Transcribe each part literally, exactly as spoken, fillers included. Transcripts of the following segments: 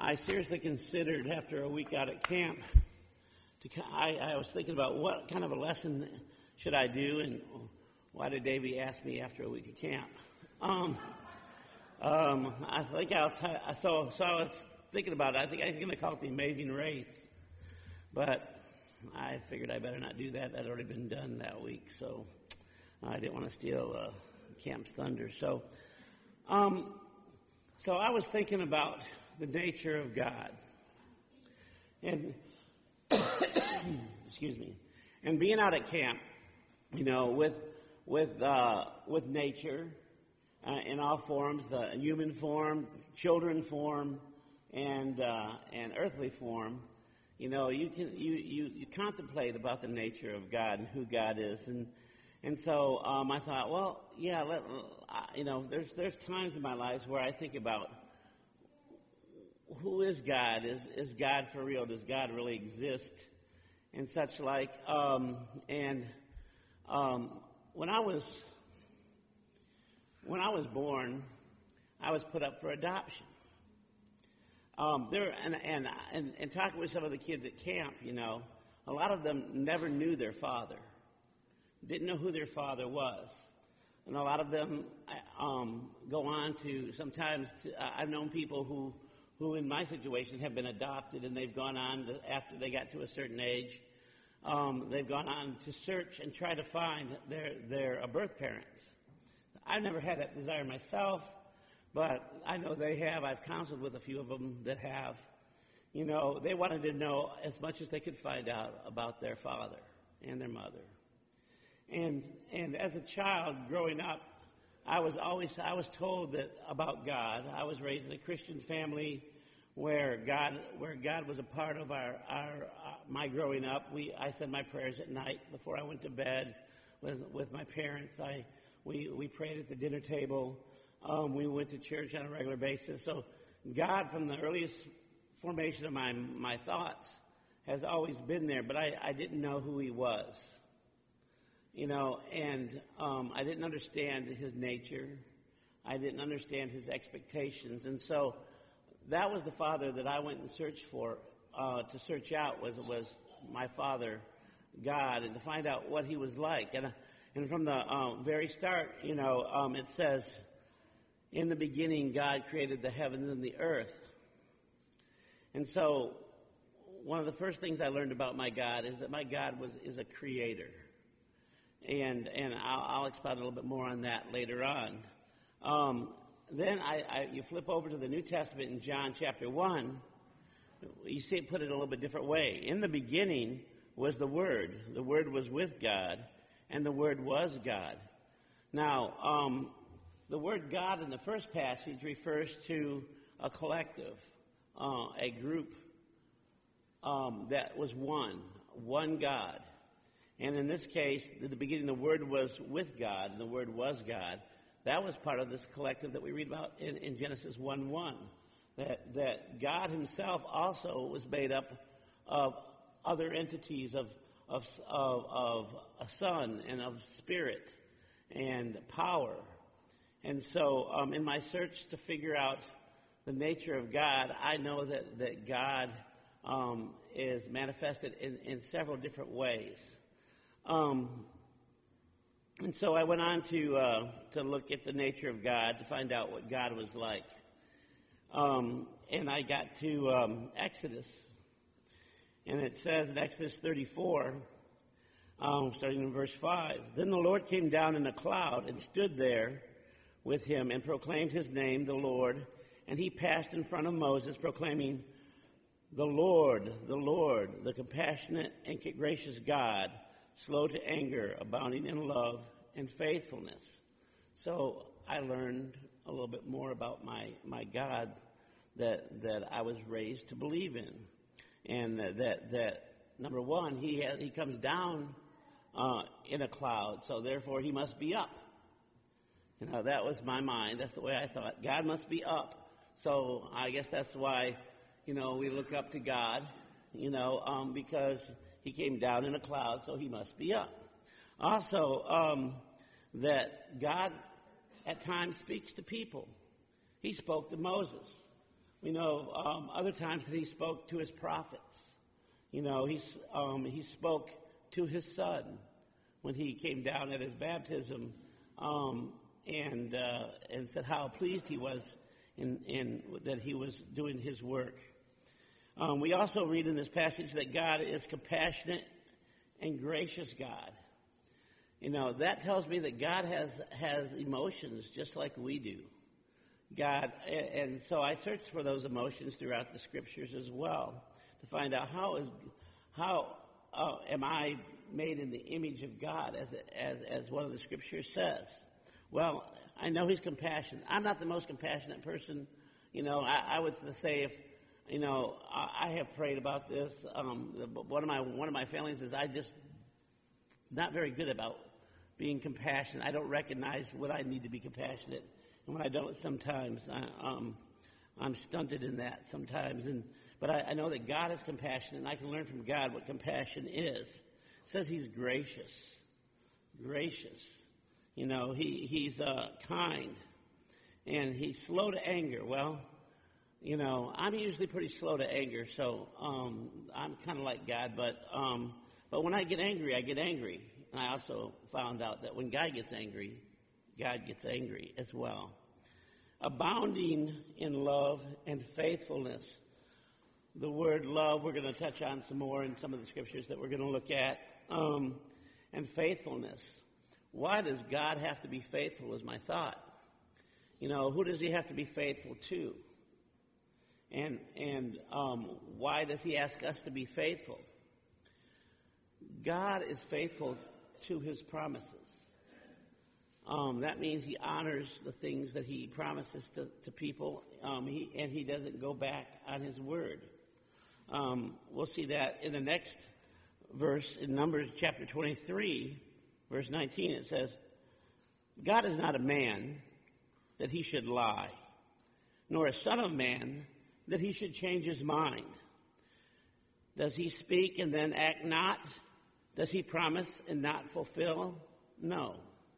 I seriously considered after a week out at camp, to, I, I was thinking about what kind of a lesson should I do, and why did Davey ask me after a week of camp? Um, um, I think I'll t- so so I was thinking about it. I think I'm going to call it The Amazing Race, but I figured I better not do that. That had already been done that week, so I didn't want to steal uh, camp's thunder. So, um, so I was thinking about the nature of God, and excuse me, and being out at camp, you know, with with uh, with nature uh, in all forms, uh, human form, children form, and uh, and earthly form. You know, you can you, you, you contemplate about the nature of God and who God is, and and so um, I thought, well, yeah, let, uh, you know, there's there's times in my life where I think about who is God? Is is God for real? Does God really exist? And such like. Um, and um, when I was when I was born, I was put up for adoption. Um, there and, and and and talking with some of the kids at camp, you know, a lot of them never knew their father, didn't know who their father was, and a lot of them um, go on to sometimes. To, uh, I've known people who. who in my situation have been adopted, and they've gone on to, after they got to a certain age, um, they've gone on to search and try to find their, their uh, birth parents. I've never had that desire myself, but I know they have. I've counseled with a few of them that have. You know, they wanted to know as much as they could find out about their father and their mother. And, and as a child growing up, I was always, I was told that about God. I was raised in a Christian family where God, where God was a part of our, our, uh, my growing up. We, I said my prayers at night before I went to bed with, with my parents. I, we, we prayed at the dinner table. Um, we went to church on a regular basis. So God, from the earliest formation of my, my thoughts, has always been there, but I, I didn't know who he was. You know, and um, I didn't understand his nature. I didn't understand his expectations. And so that was the father that I went and searched for, uh, to search out was was my father, God, and to find out what he was like. And, and from the uh, very start, you know, um, it says, in the beginning, God created the heavens and the earth. And so one of the first things I learned about my God is that my God was is a creator. And and I'll, I'll expound a little bit more on that later on. Um, then I, I, you flip over to the New Testament in John chapter one. You see it put it a little bit different way. In the beginning was the Word. The Word was with God, and the Word was God. Now, um, the word God in the first passage refers to a collective, uh, a group um, that was one, one God. And in this case, at the beginning, the Word was with God, and the Word was God. That was part of this collective that we read about in, in Genesis one one, that, that God himself also was made up of other entities, of, of, of, of a Son and of Spirit and power. And so um, in my search to figure out the nature of God, I know that, that God um, is manifested in, in several different ways. Um, and so I went on to uh, to look at the nature of God to find out what God was like. Um, and I got to um, Exodus. And it says in Exodus thirty-four, um, starting in verse five, "Then the Lord came down in a cloud and stood there with him and proclaimed his name, the Lord. And he passed in front of Moses, proclaiming, 'The Lord, the Lord, the compassionate and gracious God, slow to anger, abounding in love and faithfulness.'" So I learned a little bit more about my, my God that that I was raised to believe in. And that, that, that number one, he has, he comes down uh, in a cloud, so therefore he must be up. You know, that was my mind. That's the way I thought. God must be up. So I guess that's why, you know, we look up to God, you know, um, because he came down in a cloud, so he must be up. Also, um, that God at times speaks to people. He spoke to Moses. We know um, other times that he spoke to his prophets. You know, he's, um, he spoke to his son when he came down at his baptism um, and uh, and said how pleased he was in, in that he was doing his work. Um, we also read in this passage that God is compassionate and gracious God. You know, that tells me that God has has emotions just like we do. God, and so I searched for those emotions throughout the scriptures as well to find out how is how uh, am I made in the image of God, as as as one of the scriptures says. Well, I know He's compassionate. I'm not the most compassionate person. You know, I, I would say if you know I, I have prayed about this. Um, one of my one of my failings is I just not very good about being compassionate. I don't recognize when I need to be compassionate, and when I don't, sometimes I, um, I'm stunted in that sometimes. And but I, I know that God is compassionate, and I can learn from God what compassion is. It says He's gracious, gracious. You know, He He's uh, kind, and He's slow to anger. Well, you know, I'm usually pretty slow to anger, so um, I'm kind of like God. But um, but when I get angry, I get angry. And I also found out that when God gets angry, God gets angry as well. Abounding in love and faithfulness. The word love we're going to touch on some more in some of the scriptures that we're going to look at. Um, and faithfulness. Why does God have to be faithful is my thought. You know, who does He have to be faithful to? And, and um, why does He ask us to be faithful? God is faithful to His promises. Um, that means He honors the things that He promises to, to people, um, he, and He doesn't go back on His word. Um, we'll see that in the next verse in Numbers chapter twenty-three, verse nineteen. It says, God is not a man that He should lie, nor a son of man that He should change His mind. Does He speak and then act not? Does He promise and not fulfill? No.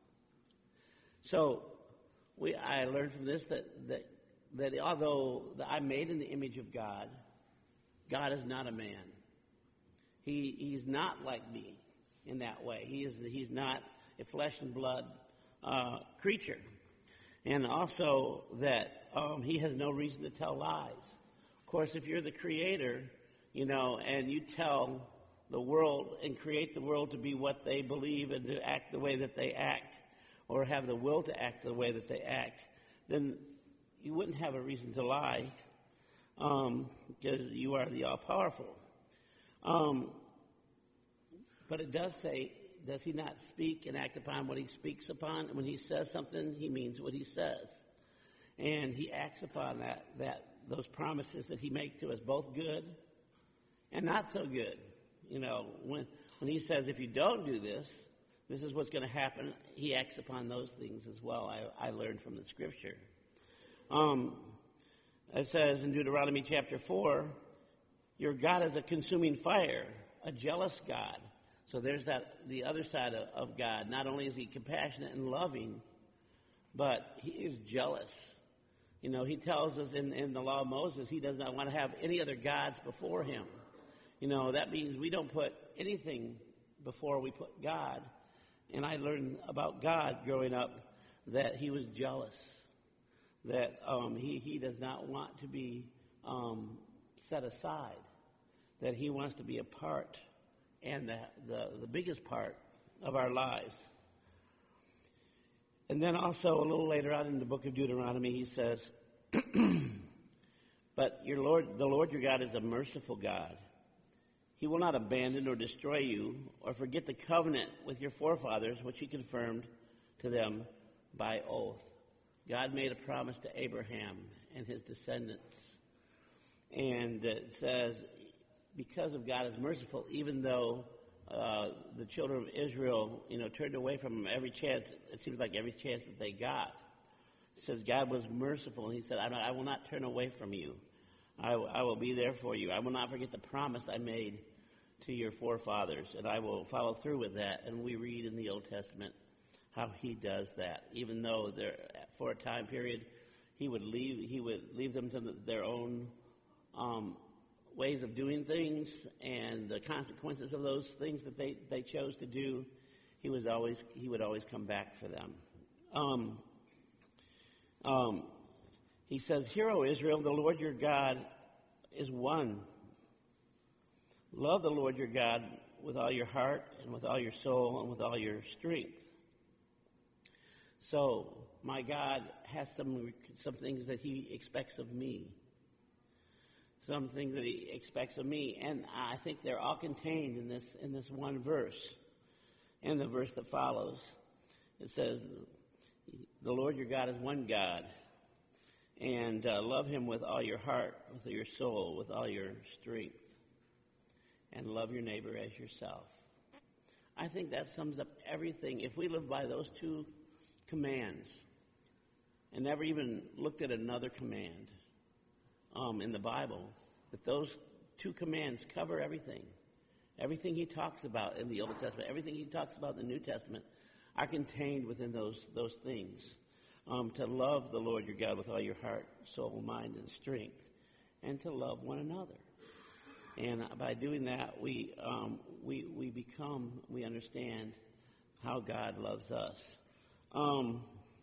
So we, I learned from this that, that, that although I'm made in the image of God, God is not a man. He, he's not like me in that way. He is, he's not a flesh and blood uh, creature. And also that um, He has no reason to tell lies. Of course, if you're the creator, you know, and you tell the world and create the world to be what they believe and to act the way that they act, or have the will to act the way that they act, then you wouldn't have a reason to lie, um, because you are the all-powerful. Um, but it does say, does He not speak and act upon what He speaks upon? When He says something, He means what He says. And He acts upon that, that those promises that He makes to us, both good and not so good. You know, when when He says, if you don't do this, this is what's going to happen, He acts upon those things as well. I, I learned from the scripture. Um, it says in Deuteronomy chapter four, your God is a consuming fire, a jealous God. So there's that the other side of, of God. Not only is He compassionate and loving, but He is jealous. You know, He tells us in, in the law of Moses, He does not want to have any other gods before Him. You know, that means we don't put anything before we put God. And I learned about God growing up that He was jealous, that um, he, he does not want to be um, set aside, that He wants to be a part and the, the, the biggest part of our lives. And then also a little later on in the book of Deuteronomy, He says, but your Lord, the Lord your God is a merciful God. He will not abandon or destroy you or forget the covenant with your forefathers, which He confirmed to them by oath. God made a promise to Abraham and his descendants. And it says, because of God is merciful, even though uh, the children of Israel, you know, turned away from Him every chance, it seems like every chance that they got. It says God was merciful, and He said, I, I will not turn away from you. I, I will be there for you. I will not forget the promise I made to your forefathers, and I will follow through with that. And we read in the Old Testament how He does that. Even though there, for a time period, He he would leave he would leave them to the, their own um, ways of doing things and the consequences of those things that they, they chose to do. He was always he would always come back for them. Um, um, he says, "Hear, O Israel, the Lord your God is one. Love the Lord your God with all your heart and with all your soul and with all your strength." So my God has some some things that he expects of me. Some things that he expects of me, and I think they're all contained in this in this one verse, and the verse that follows. It says, "The Lord your God is one God, and uh, love him with all your heart, with all your soul, with all your strength, and love your neighbor as yourself." I think that sums up everything. If we live by those two commands, and never even looked at another command um, in the Bible, that those two commands cover everything. Everything he talks about in the Old Testament, everything he talks about in the New Testament are contained within those those things. Um, to love the Lord your God with all your heart, soul, mind, and strength, and to love one another. And by doing that, we um, we we become, we understand how God loves us. Um,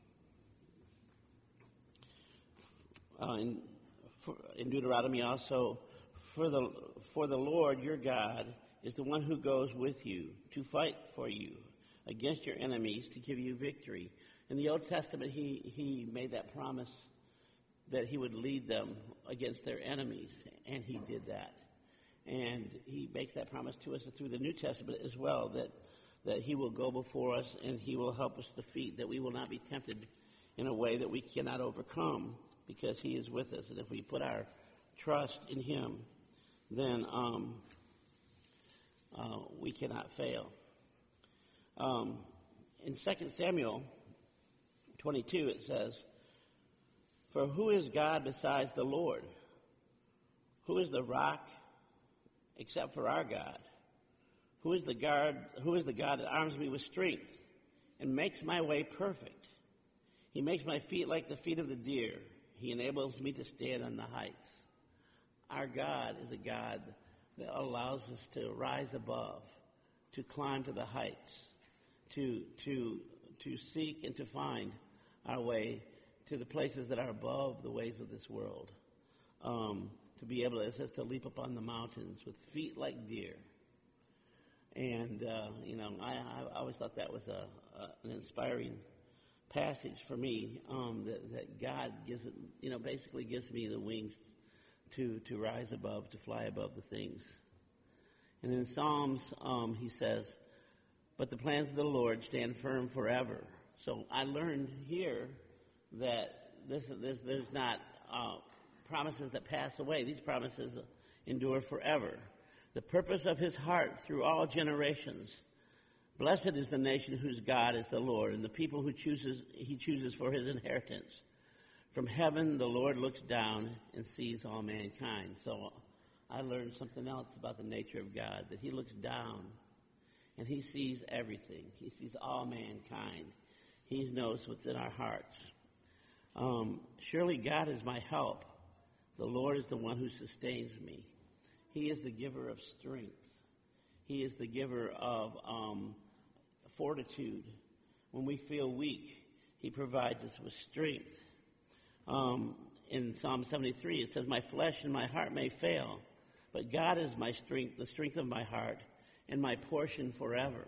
uh, in, for, in Deuteronomy also, for the for the Lord your God is the one who goes with you to fight for you against your enemies to give you victory. In the Old Testament, he, he made that promise that he would lead them against their enemies, and he did that. And he makes that promise to us through the New Testament as well, that, that he will go before us and he will help us defeat, that we will not be tempted in a way that we cannot overcome because he is with us. And if we put our trust in him, then um, uh, we cannot fail. Um, in Second Samuel twenty-two, it says, "For who is God besides the Lord? Who is the rock except for our God? Who is the guard? Who is the God that arms me with strength and makes my way perfect? He makes my feet like the feet of the deer. He enables me to stand on the heights." Our God is a God that allows us to rise above, to climb to the heights, to to to seek and to find our way to the places that are above the ways of this world. Um, to be able to, it says, to leap upon the mountains with feet like deer. And, uh, you know, I, I always thought that was a, a, an inspiring passage for me, um, that, that God gives it, you know, basically gives me the wings to, to rise above, to fly above the things. And in Psalms, um, he says, "But the plans of the Lord stand firm forever." So I learned here that this, this there's not uh, promises that pass away. These promises endure forever. The purpose of his heart through all generations. Blessed is the nation whose God is the Lord, and the people who chooses he chooses for his inheritance. From heaven the Lord looks down and sees all mankind. So I learned something else about the nature of God, that he looks down and he sees everything. He sees all mankind. He knows what's in our hearts. Um, surely God is my help. The Lord is the one who sustains me. He is the giver of strength. He is the giver of um, fortitude. When we feel weak, he provides us with strength. Um, in Psalm seventy-three, it says, "My flesh and my heart may fail, but God is my strength, the strength of my heart, and my portion forever."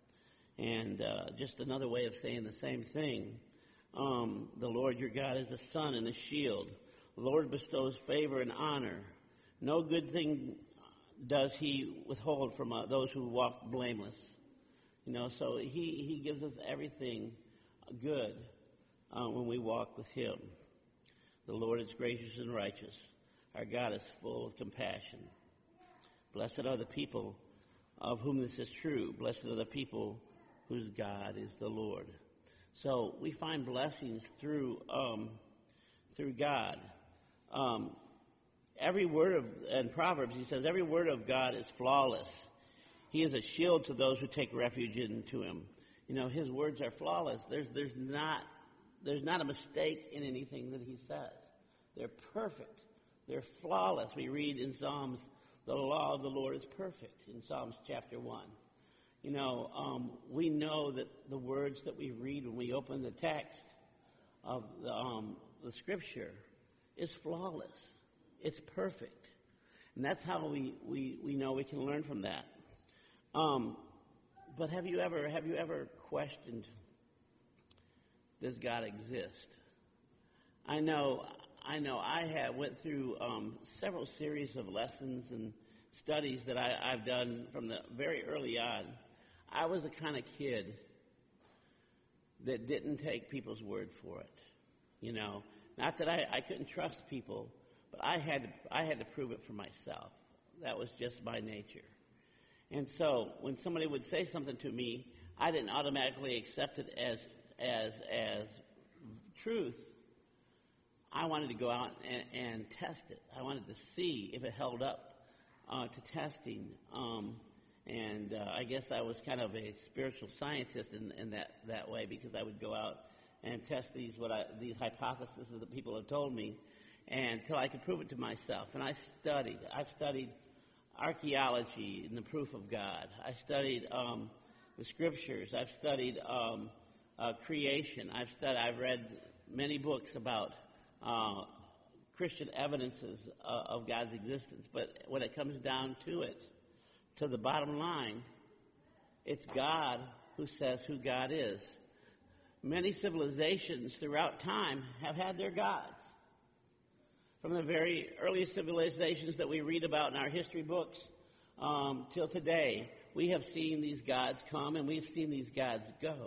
And uh, just another way of saying the same thing. Um, the Lord your God is a sun and a shield. The Lord bestows favor and honor. No good thing does he withhold from uh, those who walk blameless. You know, so he, he gives us everything good uh, when we walk with him. The Lord is gracious and righteous. Our God is full of compassion. Blessed are the people of whom this is true. Blessed are the people whose God is the Lord. So we find blessings through um, through God. Um, every word of, in Proverbs, he says, every word of God is flawless. He is a shield to those who take refuge into him. You know, his words are flawless. There's there's not there's not a mistake in anything that he says. They're perfect. They're flawless. We read in Psalms, the law of the Lord is perfect, in Psalms chapter one. You know, um, we know that the words that we read when we open the text of the, um, the Scripture is flawless. It's perfect. And that's how we, we, we know we can learn from that. Um, but have you ever have you ever questioned, does God exist? I know I know I have went through um, several series of lessons and studies that I, I've done from the very early on. I was the kind of kid that didn't take people's word for it. You know, not that I, I couldn't trust people, but I had to I had to prove it for myself. That was just my nature. And so when somebody would say something to me, I didn't automatically accept it as as as truth. I wanted to go out and, and test it. I wanted to see if it held up uh, to testing. Um, and uh, I guess I was kind of a spiritual scientist in, in that, that way, because I would go out and test these what I, these hypotheses that people have told me, until I could prove it to myself. And I studied. I've studied archaeology and the proof of God. I studied um, the scriptures. I've studied um, uh, creation. I've studied. I've read many books about uh, Christian evidences uh, of God's existence. But when it comes down to it, to the bottom line, it's God who says who God is. Many civilizations throughout time have had their gods. From the very earliest civilizations that we read about in our history books um, till today, we have seen these gods come and we've seen these gods go.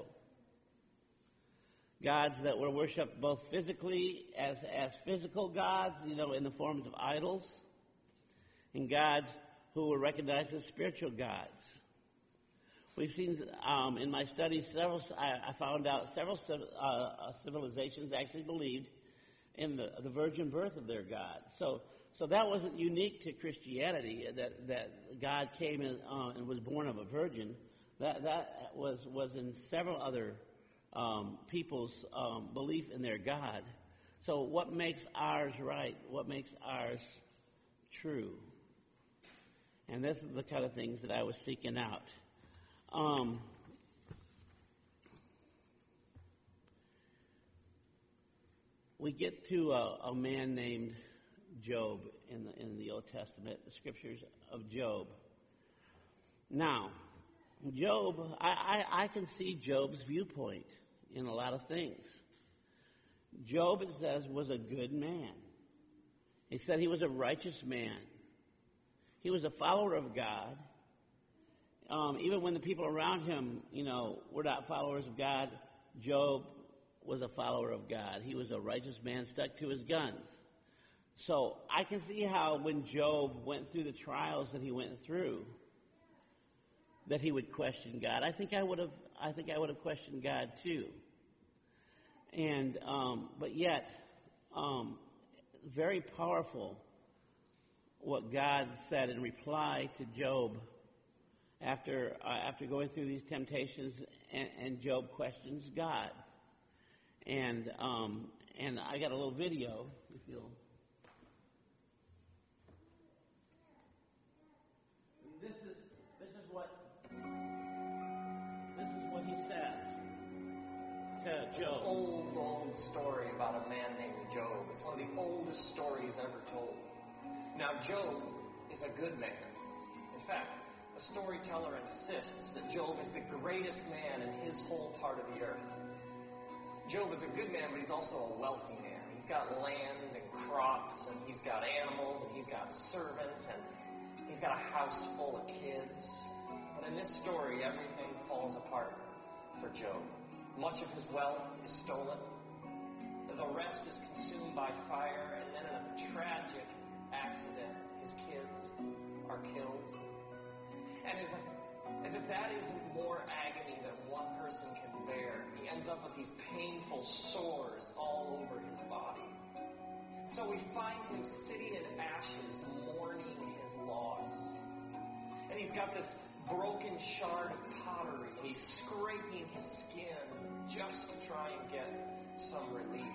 Gods that were worshipped both physically as, as physical gods, you know, in the forms of idols, and gods who were recognized as spiritual gods. We've seen, um, in my studies, several, I, I found out several uh, civilizations actually believed in the, the virgin birth of their God. So so that wasn't unique to Christianity, that, that God came in, uh, and was born of a virgin. That that was, was in several other um, people's um, belief in their God. So what makes ours right? What makes ours true? And this is the kind of things that I was seeking out. Um, we get to a, a man named Job in the, in the Old Testament, the scriptures of Job. Now, Job, I, I, I can see Job's viewpoint in a lot of things. Job, it says, was a good man. He said he was a righteous man. He was a follower of God. Um, even when the people around him, you know, were not followers of God, Job was a follower of God. He was a righteous man, stuck to his guns. So I can see how when Job went through the trials that he went through, that he would question God. I think I would have. I think I would have questioned God too. And um, but yet, um, very powerful what God said in reply to Job after uh, after going through these temptations, and, and Job questions God. And um, and I got a little video, if you'll. This is this is what this is what he says to It's Job. an old, old story about a man named Job. It's one of the oldest stories ever told. Now, Job is a good man. In fact, the storyteller insists that Job is the greatest man in his whole part of the earth. Job is a good man, but he's also a wealthy man. He's got land and crops, and he's got animals, and he's got servants, and he's got a house full of kids. But in this story, everything falls apart for Job. Much of his wealth is stolen. The rest is consumed by fire, and then in a tragic accident, his kids are killed. And as if, as if that isn't more agony than one person can bear, he ends up with these painful sores all over his body. So we find him sitting in ashes, mourning his loss. And he's got this broken shard of pottery, and he's scraping his skin just to try and get some relief.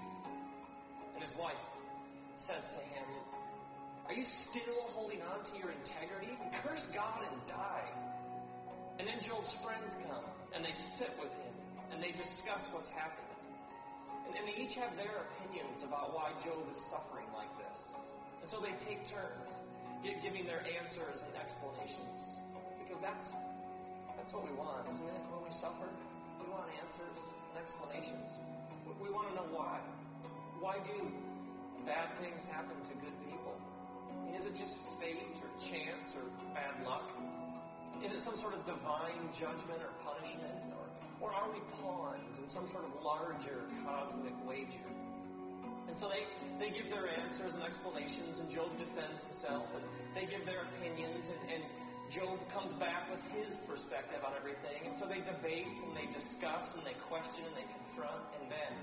And his wife says to him, "Are you still holding on to your integrity? Curse God and die." And then Job's friends come, and they sit with him, and they discuss what's happening. And, and they each have their opinions about why Job is suffering like this. And so they take turns, give, giving their answers and explanations. Because that's, that's what we want, isn't it, when we suffer? We want answers and explanations. We, we want to know why. Why do bad things happen to good people? I mean, is it just fate or chance or bad luck? Is it some sort of divine judgment or punishment? Or, or are we pawns in some sort of larger cosmic wager? And so they, they give their answers and explanations, and Job defends himself, and they give their opinions, and, and Job comes back with his perspective on everything. And so they debate, and they discuss, and they question, and they confront, and then,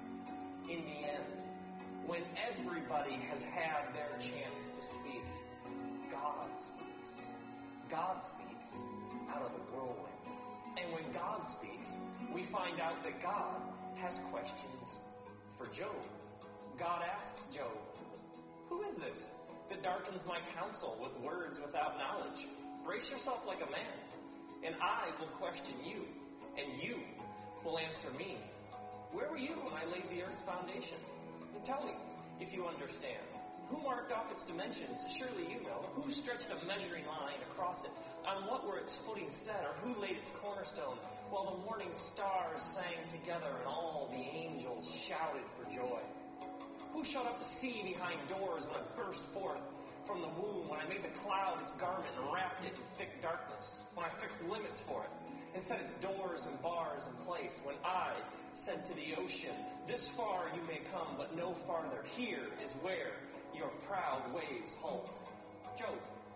in the end, when everybody has had their chance to speak, God speaks. God speaks out of the whirlwind. And when God speaks, we find out that God has questions for Job. God asks Job, "Who is this that darkens my counsel with words without knowledge? Brace yourself like a man, and I will question you, and you will answer me. Where were you when I laid the earth's foundation? And tell me, if you understand. Who marked off its dimensions? Surely you know. Who stretched a measuring line across it? On what were its footings set? Or who laid its cornerstone? While the morning stars sang together and all the angels shouted for joy. Who shut up the sea behind doors when it burst forth from the womb? When I made the cloud its garment and wrapped it in thick darkness? When I fixed limits for it and set its doors and bars in place? When I said to the ocean, this far you may come, but no farther. Here is where your proud waves halt. Job,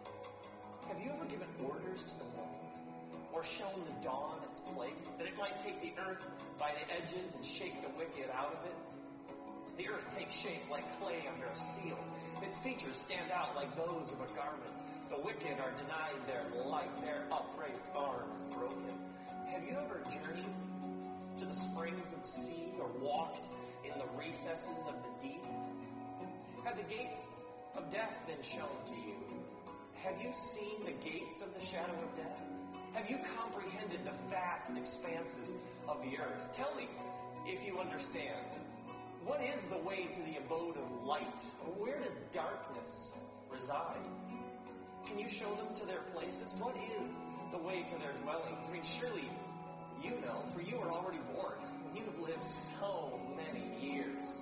have you ever given orders to the moon, or shown the dawn its place, that it might take the earth by the edges and shake the wicked out of it? The earth takes shape like clay under a seal. Its features stand out like those of a garment. The wicked are denied their light. Their upraised arm is broken. Have you ever journeyed to the springs of the sea, or walked in the recesses of the deep? Have the gates of death been shown to you? Have you seen the gates of the shadow of death? Have you comprehended the vast expanses of the earth? Tell me, if you understand, what is the way to the abode of light? Or where does darkness reside? Can you show them to their places? What is the way to their dwellings? I mean, surely you know, for you are already born. You have lived so many years.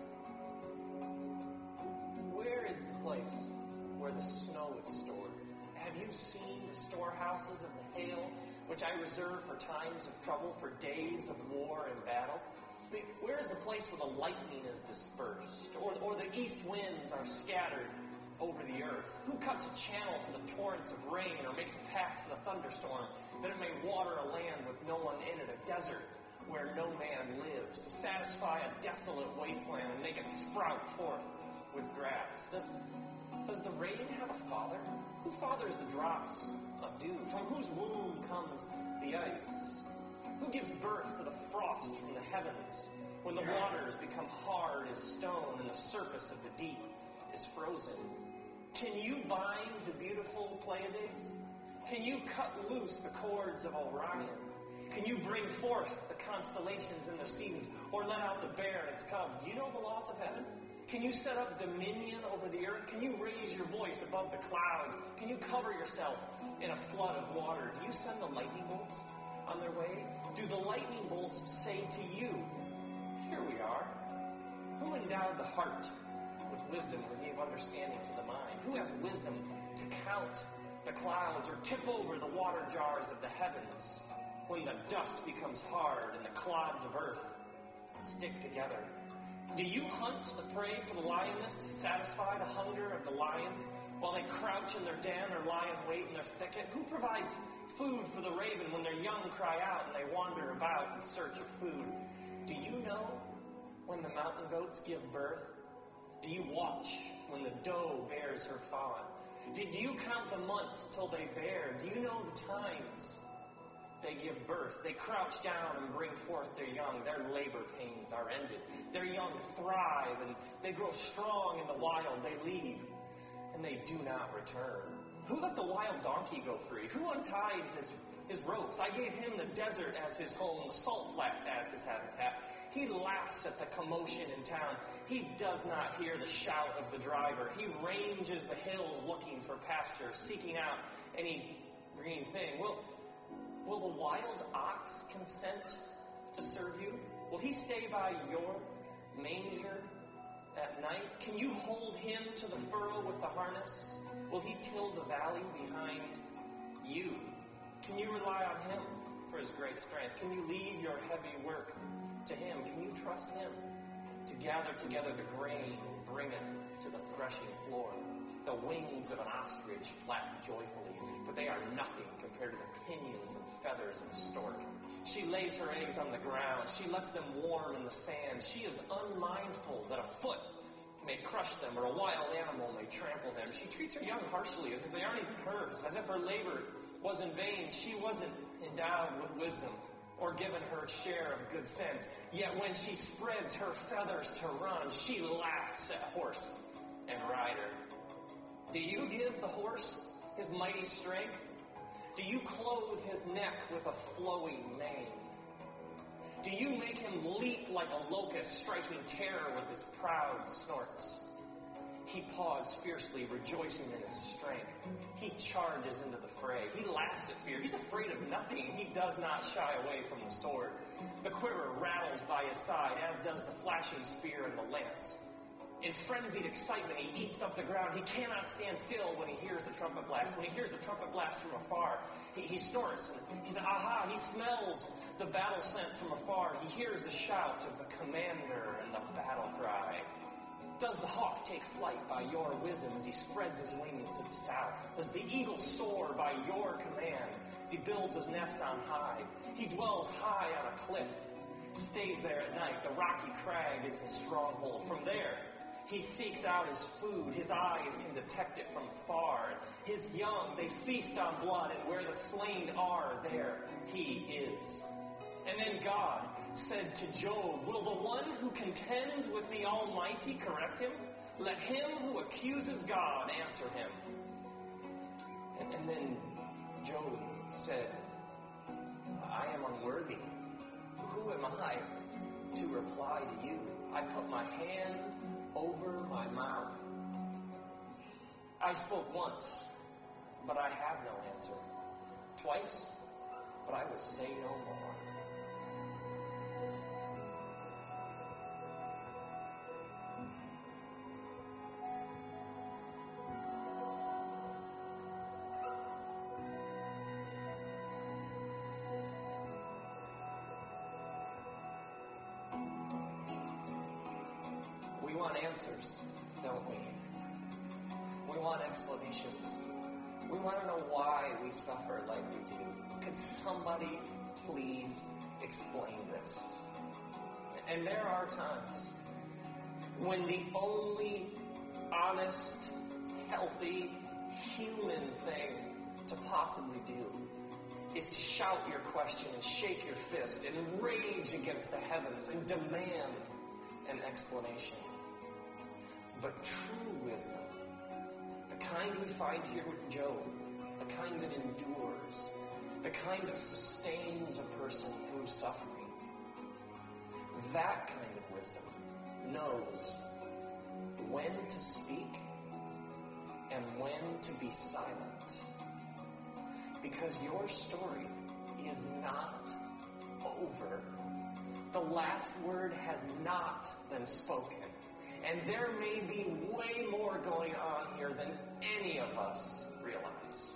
Where is the place where the snow is stored? Have you seen the storehouses of the hail, which I reserve for times of trouble, for days of war and battle? I mean, where is the place where the lightning is dispersed, or, or the east winds are scattered over the earth? Who cuts a channel for the torrents of rain, or makes a path for the thunderstorm, that it may water a land with no one in it, a desert where no man lives, to satisfy a desolate wasteland and make it sprout forth with grass? Does, does the rain have a father? Who fathers the drops of dew? From whose womb comes the ice? Who gives birth to the frost from the heavens, when the waters become hard as stone and the surface of the deep is frozen? Can you bind the beautiful Pleiades? Can you cut loose the cords of Orion? Can you bring forth the constellations in their seasons, or let out the bear and its cub? Do you know the laws of heaven? Can you set up dominion over the earth? Can you raise your voice above the clouds? Can you cover yourself in a flood of water? Do you send the lightning bolts on their way? Do the lightning bolts say to you, here we are? Who endowed the heart with wisdom, or gave understanding to the mind? Who has wisdom to count the clouds, or tip over the water jars of the heavens, when the dust becomes hard and the clods of earth stick together? Do you hunt the prey for the lioness to satisfy the hunger of the lions, while they crouch in their den or lie in wait in their thicket? Who provides food for the raven when their young cry out and they wander about in search of food? Do you know when the mountain goats give birth? Do you watch when the doe bears her fawn? Do, do you count the months till they bear? Do you know the times They give birth. They crouch down and bring forth their young. Their labor pains are ended. Their young thrive, and they grow strong in the wild. They leave, and they do not return. Who let the wild donkey go free? Who untied his, his ropes? I gave him the desert as his home, the salt flats as his habitat. He laughs at the commotion in town. He does not hear the shout of the driver. He ranges the hills looking for pasture, seeking out any green thing. Will, will the wild ox consent to serve you? Will he stay by your manger at night? Can you hold him to the furrow with the harness? Will he till the valley behind you? Can you rely on him for his great strength? Can you leave your heavy work to him? Can you trust him to gather together the grain and bring it to the threshing floor? The wings of an ostrich flap joyfully, but they are nothing compared to the pinions and feathers of a stork. She lays her eggs on the ground. She lets them warm in the sand. She is unmindful that a foot may crush them or a wild animal may trample them. She treats her young harshly as if they aren't even hers, as if her labor was in vain. She wasn't endowed with wisdom or given her share of good sense. Yet when she spreads her feathers to run, she laughs at horse and rider. Do you give the horse his mighty strength? Do you clothe his neck with a flowing mane? Do you make him leap like a locust, striking terror with his proud snorts? He paws fiercely, rejoicing in his strength. He charges into the fray. He laughs at fear. He's afraid of nothing. He does not shy away from the sword. The quiver rattles by his side, as does the flashing spear and the lance. In frenzied excitement, he eats up the ground. He cannot stand still when he hears the trumpet blast. When he hears the trumpet blast from afar, he, he snorts. And he's, aha, he smells the battle scent from afar. He hears the shout of the commander and the battle cry. Does the hawk take flight by your wisdom as he spreads his wings to the south? Does the eagle soar by your command as he builds his nest on high? He dwells high on a cliff, stays there at night. The rocky crag is his stronghold. From there, he seeks out his food. His eyes can detect it from afar. His young, they feast on blood, and where the slain are, there he is. And then God said to Job, will the one who contends with the Almighty correct him? Let him who accuses God answer him. And, and then Job said, I am unworthy. Who am I to reply to you? I put my hand over my mouth. I spoke once, but I have no answer. Twice, but I will say no more. We want answers, don't we? We want explanations. We want to know why we suffer like we do. Could somebody please explain this? And there are times when the only honest, healthy, human thing to possibly do is to shout your question and shake your fist and rage against the heavens and demand an explanation. But true wisdom, the kind we find here with Job, the kind that endures, the kind that sustains a person through suffering, that kind of wisdom knows when to speak and when to be silent. Because your story is not over. The last word has not been spoken. And there may be way more going on here than any of us realize.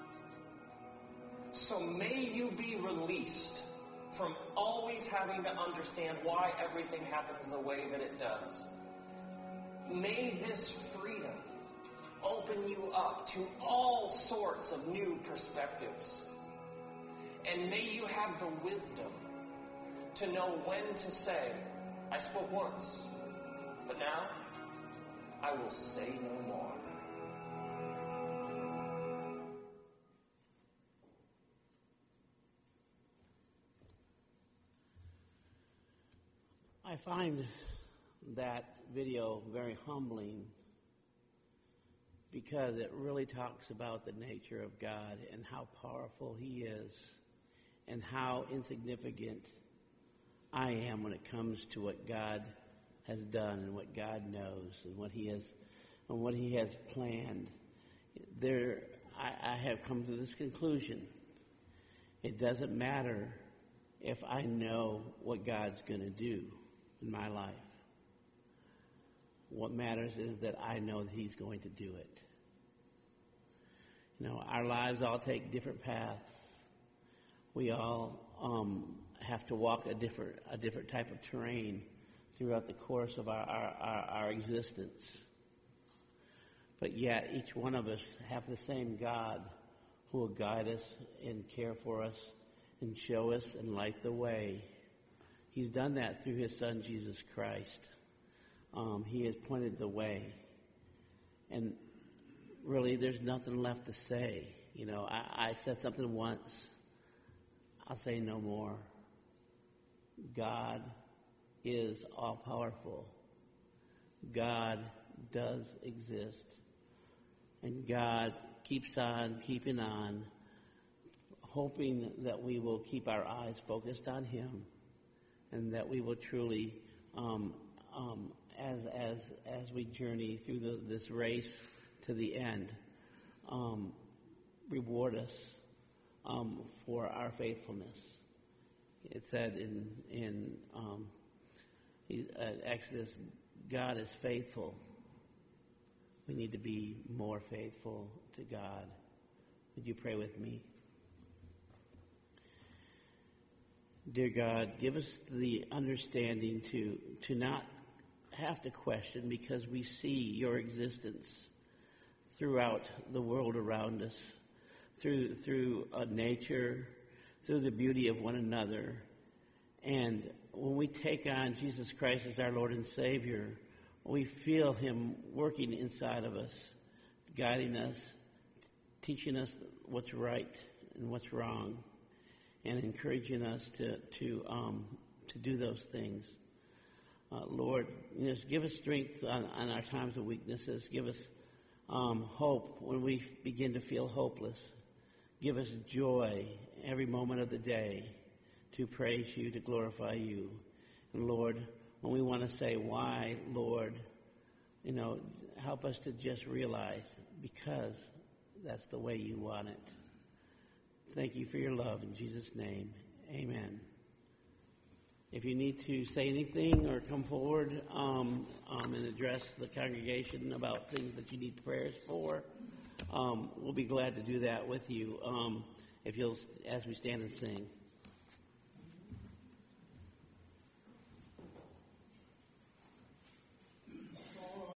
So may you be released from always having to understand why everything happens the way that it does. May this freedom open you up to all sorts of new perspectives. And may you have the wisdom to know when to say, I spoke once, but now I will say no more. I find that video very humbling because it really talks about the nature of God and how powerful He is and how insignificant I am when it comes to what God has done and what God knows and what He has and what He has planned. There, I, I have come to this conclusion. It doesn't matter if I know what God's going to do in my life. What matters is that I know that He's going to do it. You know, our lives all take different paths. We all um, have to walk a different a different type of terrain throughout the course of our, our, our, our existence. But yet, each one of us have the same God who will guide us and care for us and show us and light the way. He's done that through His Son, Jesus Christ. Um, he has pointed the way. And really, there's nothing left to say. You know, I, I said something once. I'll say no more. God is all-powerful. God does exist. And God keeps on keeping on, hoping that we will keep our eyes focused on Him and that we will truly, um, um, as as as we journey through the, this race to the end, um, reward us um, for our faithfulness. It said in in um, uh, Exodus, God is faithful. We need to be more faithful to God. Would you pray with me? Dear God, give us the understanding to, to not have to question because we see your existence throughout the world around us, through, through uh, nature, through the beauty of one another. And when we take on Jesus Christ as our Lord and Savior, we feel Him working inside of us, guiding us, teaching us what's right and what's wrong, and encouraging us to to um, to do those things. Uh, Lord, you know, just give us strength on, on our times of weaknesses. Give us um, hope when we begin to feel hopeless. Give us joy every moment of the day to praise you, to glorify you. And Lord, when we want to say, why, Lord, you know, help us to just realize because that's the way you want it. Thank you for your love. In Jesus' name, amen. If you need to say anything or come forward um, um, and address the congregation about things that you need prayers for, um, we'll be glad to do that with you um, if you'll, as we stand and sing.